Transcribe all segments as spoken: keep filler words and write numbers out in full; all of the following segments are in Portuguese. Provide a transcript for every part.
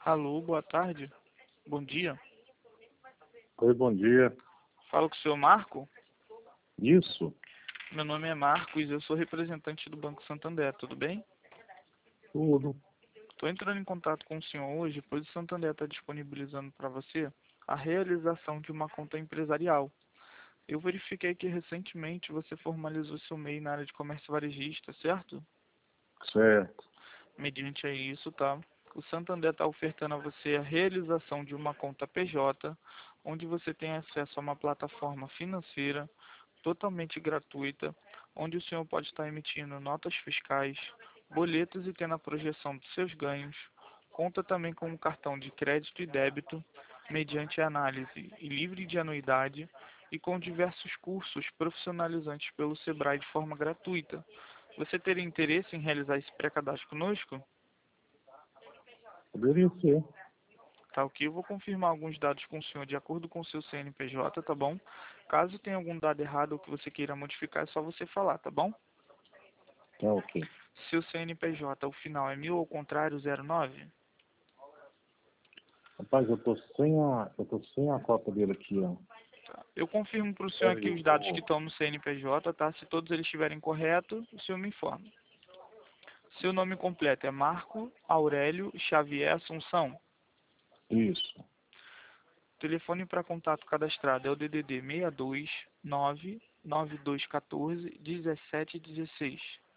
Alô, boa tarde. Bom dia. Oi, bom dia. Falo com o senhor Marco. Isso, Meu nome é Marcos, eu sou representante do Banco Santander, tudo bem? tudo. Estou entrando em contato com o senhor hoje, pois o Santander está disponibilizando para você a realização de uma conta empresarial. Eu verifiquei que recentemente você formalizou seu M E I na área de comércio varejista, certo? Certo. Mediante a isso, tá? O Santander está ofertando a você a realização de uma conta P J, onde você tem acesso a uma plataforma financeira totalmente gratuita, onde o senhor pode estar emitindo notas fiscais, boletos e tendo a projeção dos seus ganhos. Conta também com um cartão de crédito e débito, mediante análise e livre de anuidade, e com diversos cursos profissionalizantes pelo Sebrae de forma gratuita. Você teria interesse em realizar esse pré-cadastro conosco? Poderia ser. Tá ok, eu vou confirmar alguns dados com o senhor de acordo com o seu C N P J, tá bom? Caso tenha algum dado errado ou que você queira modificar, é só você falar, tá bom? Tá ok. Seu C N P J, o final é mil ou contrário zero nove? Rapaz, eu tô sem a, eu tô sem a cópia dele aqui, ó. Eu confirmo para o senhor Peraí, aqui eu os dados vou... que estão no C N P J, tá? Se todos eles estiverem corretos, o senhor me informa. Seu nome completo é Marco Aurélio Xavier Assunção. Isso. Telefone para contato cadastrado é o D D D seis dois nove nove dois um quatro um sete um seis.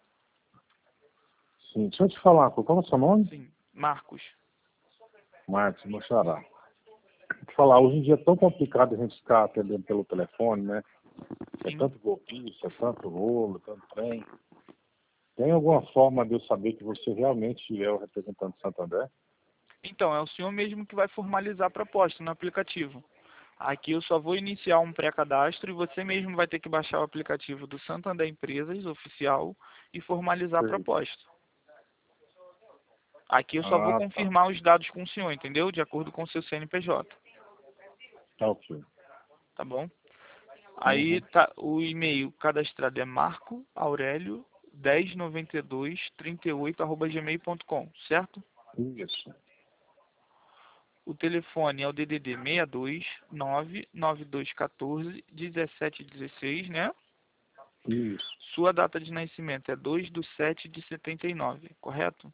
Sim, deixa eu te falar, qual é o seu nome? Sim, Marcos. Marcos, meu xará. Deixa eu te falar, hoje em dia é tão complicado a gente ficar atendendo pelo telefone, né? É Sim. tanto golpista, é tanto rolo, tanto trem. Tem alguma forma de eu saber que você realmente é o representante do Santander? Então, é o senhor mesmo que vai formalizar a proposta no aplicativo. Aqui eu só vou iniciar um pré-cadastro e você mesmo vai ter que baixar o aplicativo do Santander Empresas, oficial, e formalizar a Sei. proposta. Aqui eu só vou Ah, tá. confirmar os dados com o senhor, entendeu? De acordo com o seu C N P J, Tá ok. tá bom? Aí Uhum. tá, o e-mail cadastrado é marco aurélio dez noventa e dois trinta e oito arroba gmail ponto com, certo? Isso. O telefone é o D D D seis dois nove nove dois um quatro um sete um seis, né? Isso. Sua data de nascimento é dois de sete de setenta e nove, correto?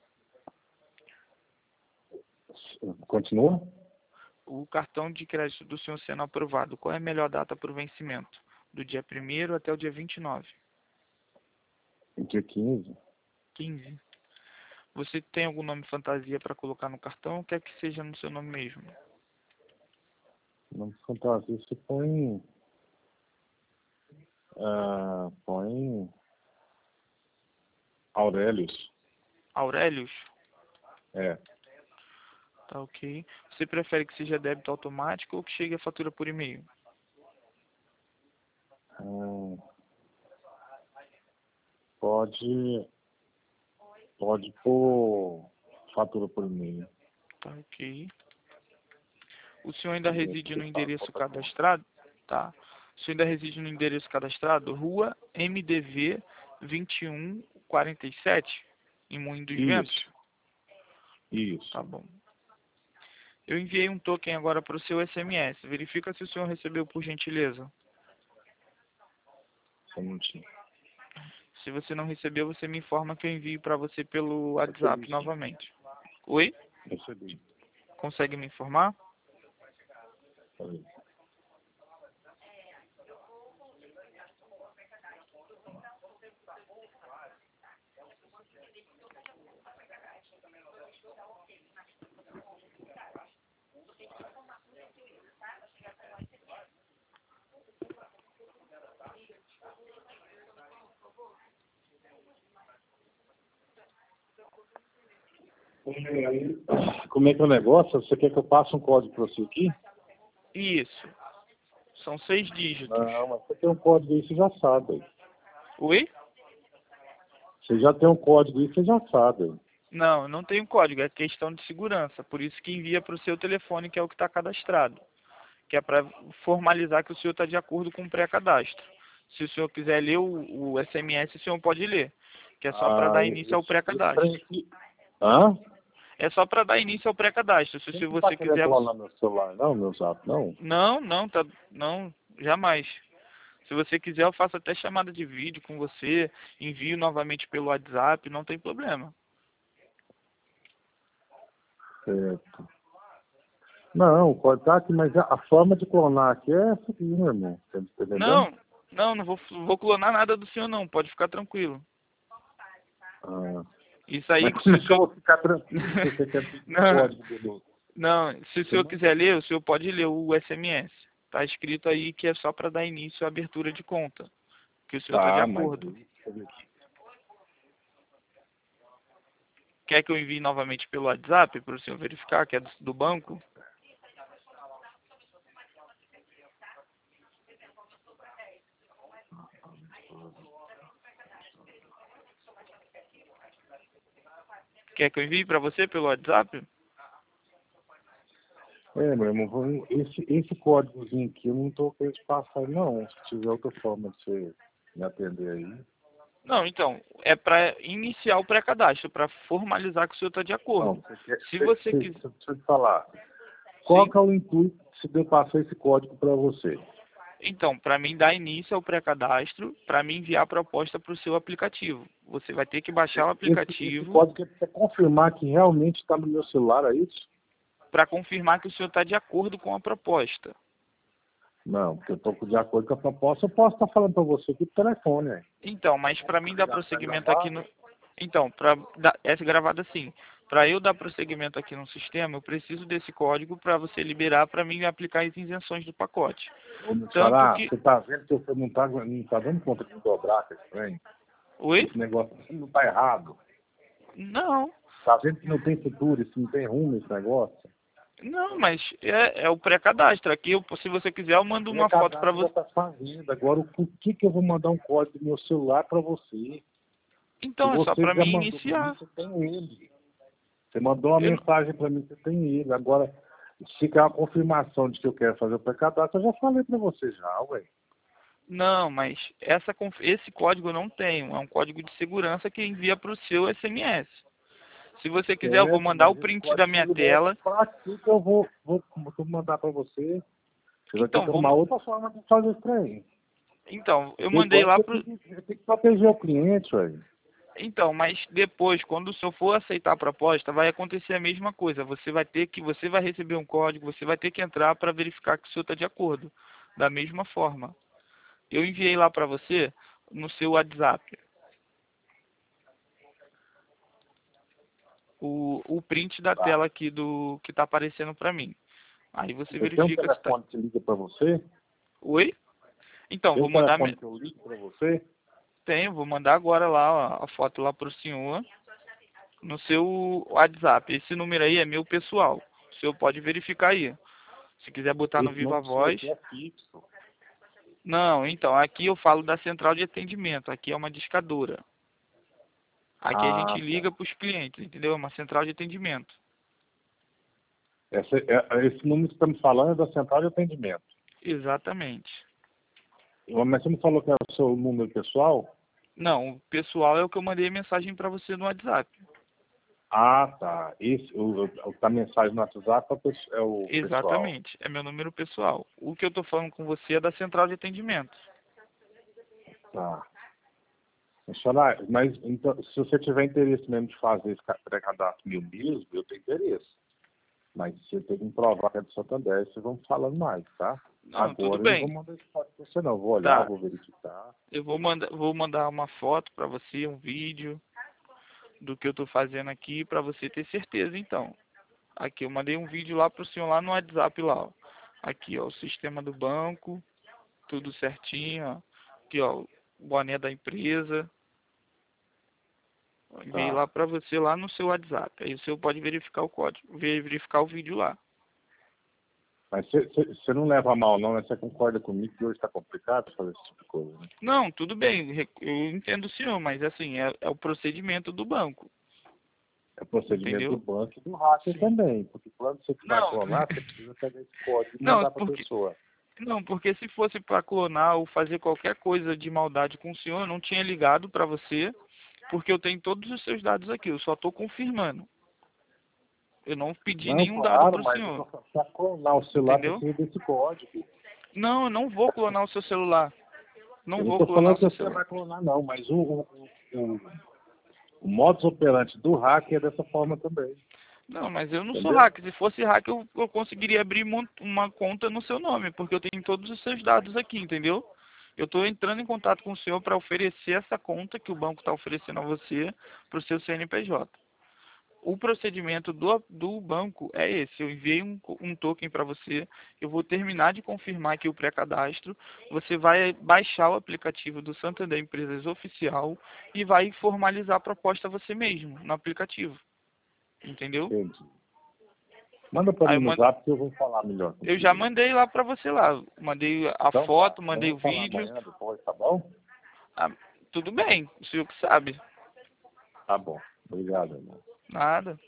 Continua? O cartão de crédito do senhor sendo aprovado, qual é a melhor data para o vencimento? Do dia primeiro até o dia vinte e nove. Dia quinze. quinze. Você tem algum nome fantasia para colocar no cartão ou quer que seja no seu nome mesmo? Nome de fantasia, você põe. Ah, põe. Aurelius. Aurélios? É. Tá ok. Você prefere que seja débito automático ou que chegue a fatura por e-mail? Hum, pode. Pode pôr fatura por e-mail. Tá ok. O senhor ainda E reside você no fala endereço qualquer coisa. cadastrado? Tá. O senhor ainda reside no endereço cadastrado? Rua M D V vinte e um quarenta e sete, em Moinho dos Ventos? Isso. Isso. Tá bom. Eu enviei um token agora para o seu S M S. Verifica se o senhor recebeu, por gentileza. Só um minutinho. Se você não recebeu, você me informa que eu envio para você pelo Recebi WhatsApp sim. novamente. Oi? Recebi. Consegue me informar? Peraí. E aí, como é que é o negócio? Você quer que eu passe um código para você aqui? Isso. São seis dígitos. Não, mas você tem um código aí, você já sabe. Oi? Você já tem um código aí, você já sabe. Não, não tem código. É questão de segurança. Por isso que envia para o seu telefone, que é o que está cadastrado. Que é para formalizar que o senhor está de acordo com o pré-cadastro. Se o senhor quiser ler o, o S M S, o senhor pode ler. Que é só para Ah, dar início ao esse, esse trem pré-cadastro. aqui. Hã? É só para dar início ao pré-cadastro. Se, Você se não tá você querendo quiser... clonar meu celular, não, meu zap, não? Não, não, tá, não, jamais. Se você quiser, eu faço até chamada de vídeo com você, envio novamente pelo WhatsApp, não tem problema. Certo. Não, pode estar aqui, mas a, a forma de clonar aqui é essa aqui, meu irmão. Você tá entendendo? Não, não, não vou, vou clonar nada do senhor não, pode ficar tranquilo. Ah, Isso aí, mas se como o é que eu senhor... vou ficar tranquilo se você quer pedir o Não, código do... não, se o Você senhor manda? quiser ler, o senhor pode ler o S M S. Tá escrito aí que é só para dar início à abertura de conta, que o senhor está de Tá, mas acordo. aí, deixa eu ver aqui. Quer que eu envie novamente pelo WhatsApp para o senhor verificar que é do, do banco? Quer que eu envie para você pelo WhatsApp? É, meu irmão, vou- esse, esse códigozinho aqui eu não tô querendo passar, não. Se tiver outra forma de você me atender aí. Não, então, é para iniciar o pré-cadastro, para formalizar que o senhor está de Não, acordo. você quer, Se você, você você, quiser... deixa eu te falar. Qual Sim. que é o intuito se eu passar esse código para você? Então, para mim dar início ao pré-cadastro, para mim enviar a proposta para o seu aplicativo. Você vai ter que baixar o Esse, esse aplicativo código é para confirmar que realmente está no meu celular, é isso? para confirmar que o senhor está de acordo com a proposta. Não, porque eu estou de acordo com a proposta, eu posso estar falando para você aqui por telefone, né? Então, mas para mim dar Está prosseguimento aqui gravado? no... Então, para essa gravada assim, para eu dar prosseguimento aqui no sistema, eu preciso desse código para você liberar para mim aplicar as isenções do pacote. Ô, meu Tanto xará, que... você está vendo que você não está não tá dando conta de dobrar, que é estranho? Oi? Esse negócio não está errado. Não. Está vendo que não tem futuro, isso não tem rumo esse negócio? Não, mas é, é o pré-cadastro. Aqui, eu, se você quiser, eu mando Minha uma foto para cadastro já você. está fazendo. Agora, por que, que eu vou mandar um código do meu celular para você? Se Então, é só você para já mim mandou para mim, iniciar. você tem ele. Você mandou uma Eu, não- mensagem para mim, você tem ele. Agora, se quer uma confirmação de que eu quero fazer o pré-cadastro, eu já falei para você já, ué. não, mas essa, conf- esse código eu não tenho. É um código de segurança que envia para o seu S M S. Se você quiser, eu vou Certo, mandar o mas esse print da código de minha segurança, tela. para que que eu vou, vou, vou mandar para você? Você vai ter Então, que vou, arrumar outra forma de fazer isso aí. então eu Tem mandei código lá que pro. tem que, tem que proteger o cliente, ué. Então, mas depois, quando o senhor for aceitar a proposta, vai acontecer a mesma coisa. Você vai ter que, você vai receber um código, você vai ter que entrar para verificar que o senhor está de acordo. Da mesma forma. Eu enviei lá para você no seu WhatsApp o, o print da Tá. tela aqui do que está aparecendo para mim. Aí você Você tem um verifica se está. telefone que liga para você? Oi? Então, Tem vou um mandar. telefone me- que eu ligo para você? Tenho, vou mandar agora lá ó, a foto lá para o senhor no seu WhatsApp. Esse número aí é meu pessoal. O senhor pode verificar aí. Se quiser botar no Esse Viva número seu Voz. aqui é fixo. Não, então, aqui eu falo da central de atendimento. Aqui é uma discadora. Aqui a gente Ah, tá. liga para os clientes, entendeu? É uma central de atendimento. Essa, é, esse número que você está me falando é da central de atendimento. Exatamente. Mas você me falou que é o seu número pessoal? Não, o pessoal é o que eu mandei mensagem para você no WhatsApp. Ah, tá. Esse, o, o, a mensagem no WhatsApp é o, pes- é o pessoal. Exatamente, é meu número pessoal. O que eu estou falando com você é da central de atendimento. Tá. Mas, falar, mas então, se você tiver interesse mesmo de fazer esse ca- pré-cadastro meu mesmo, eu tenho interesse. Mas você tem que me provar que é do Santander, vocês vão falando mais, tá? Não, tudo Agora eu não vou bem. mandar esse foto pra você não. Eu vou olhar, Tá. vou verificar. Eu vou mandar, vou mandar uma foto para você, um vídeo do que eu estou fazendo aqui para você ter certeza, então. Aqui, eu mandei um vídeo lá pro senhor lá no WhatsApp lá, ó. Aqui, ó, o sistema do banco, tudo certinho, ó. Aqui, ó, o boné da empresa. Eu enviei Tá. lá para você lá no seu WhatsApp. Aí o senhor pode verificar o código, verificar o vídeo lá. Mas você você- você não leva a mal não, né? Você concorda comigo que hoje está complicado fazer esse tipo de coisa, né? Não, tudo bem, re- eu entendo o senhor, mas assim, é, é o procedimento do banco, É procedimento do entendeu? banco e do hacker Sim. também. Porque quando você vai Não, clonar, você precisa pegar esse código e não, mandar para a porque pessoa. não, porque se fosse para clonar ou fazer qualquer coisa de maldade com o senhor, eu não tinha ligado para você, porque eu tenho todos os seus dados aqui, eu só estou confirmando. Eu não pedi Não, nenhum dado claro, para o mas senhor. para clonar o celular Entendeu? precisa desse código. Não, eu não vou clonar o seu celular. Não Eu não vou estou clonar o falando que seu você celular. vai clonar, não, mas o, o, o, o modus operandi do hack é dessa forma também. Não, mas eu não sou Entendeu? hacker. Se fosse hacker, eu, eu conseguiria abrir mon- uma conta no seu nome, porque eu tenho todos os seus dados aqui, entendeu? Eu estou entrando em contato com o senhor para oferecer essa conta que o banco está oferecendo a você para o seu C N P J. O procedimento do, do banco é esse. Eu enviei um, co- um token para você. Eu vou terminar de confirmar aqui o pré-cadastro. Você vai baixar o aplicativo do Santander Empresas Oficial e vai formalizar a proposta você mesmo no aplicativo. Entendeu? Entendi. Manda para Aí mim eu, no man- zap que eu vou falar melhor eu já contigo. mandei lá para você lá. Mandei a Então tá. foto, mandei o Vamos falar vídeo. amanhã depois, tá bom? Ah, tudo bem, o senhor que sabe. Tá bom. Obrigado, irmão. Nada.